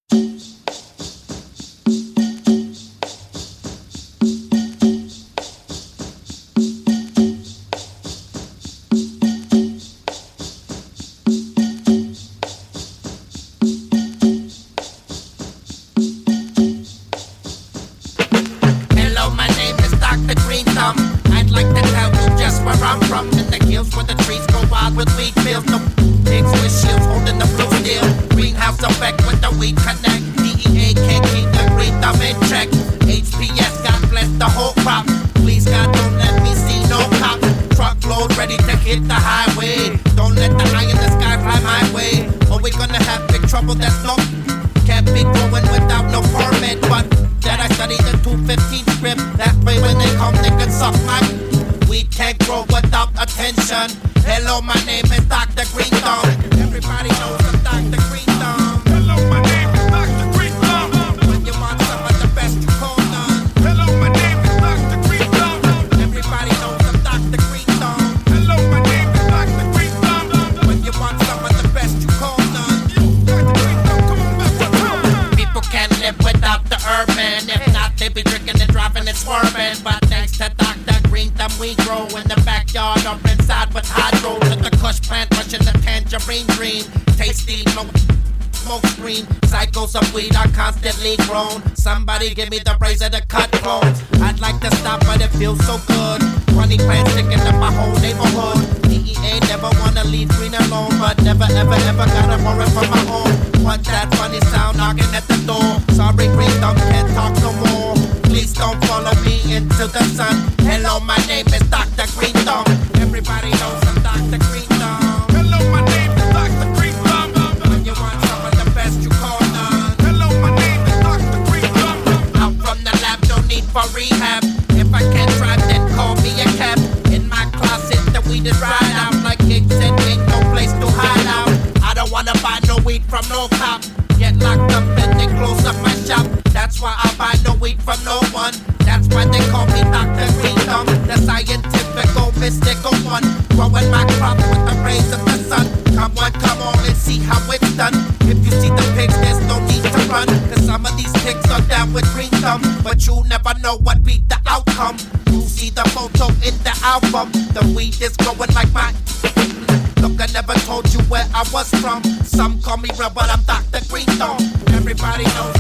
Hello, my name is Dr. Green Thumb. I'd like to tell you just where I'm from. In the hills where the trees go wild with wheat fields. No pigs with shields holding the blue steel. Greenhouse effect with the weed connect. DEA can't keep the green thumb in check. HPS, God bless the whole crop. Please God, don't let me see no cop. Truckload ready to hit the highway. Don't let the eye in the sky fly my way, or we're gonna have big trouble. That's no. Can't be going without no permit, but that I study the 215 script. That way when they come, they can suck my. We can't grow without attention. Hello, my name is Dr. Green Thumb. Everybody knows I'm Dr. Green Thumb. Hello, my name is Dr. Green Thumb. When you want some of the best, you call none. Hello, my name is Dr. Green Thumb. Everybody knows I'm Dr. Green Thumb. Hello, my name is Dr. Green Thumb. When you want some of the best, you call none. Dr. Green Thumb, come on back, what's up? People can't live without the urban. If not, they be drinking and driving and swerving. But thanks to Dr. Green Thumb, we grow in the backyard or inside with hydro. With the kush plant, rushing the tangerine dream. Tasty, smoke screen. Cycles of weed are constantly grown. Somebody give me the razor to cut clones. I'd like to stop, but it feels so good. 20 plants sticking up my whole neighborhood. DEA never wanna leave green alone, but never ever ever gotta worry for my home. What's that funny sound knocking at the door? Sorry, Green Thumb, can't talk no more. Please don't follow me into the sun. Hello, my name is Dr. Green Thumb. Everybody knows I'm Dr. Green Thumb. Hello, my name is Dr. Green Thumb. When you want some of the best, you call none. Hello, my name is Dr. Green Thumb. Out from the lab, no need for rehab. If I can't drive, then call me a cab. In my closet, the weed is dried out. Like Kid said, ain't no place to hide out. I don't wanna buy no weed from no cop. Get locked up and they close up my shop. That's why I buy no weed from no one. That's why they call me Dr. Green Thumb, the scientifical, mystical one. Growing my crop with the rays of the sun. Come on and see how it's done. If you see the pigs, there's no need to run. Cause some of these pigs are down with Green Thumb, but you never know what be the outcome. You see the photo in the album. The weed is growing like my. Look, I never told you where I was from. Some call me real, but I'm Dr. Green Thumb. Everybody knows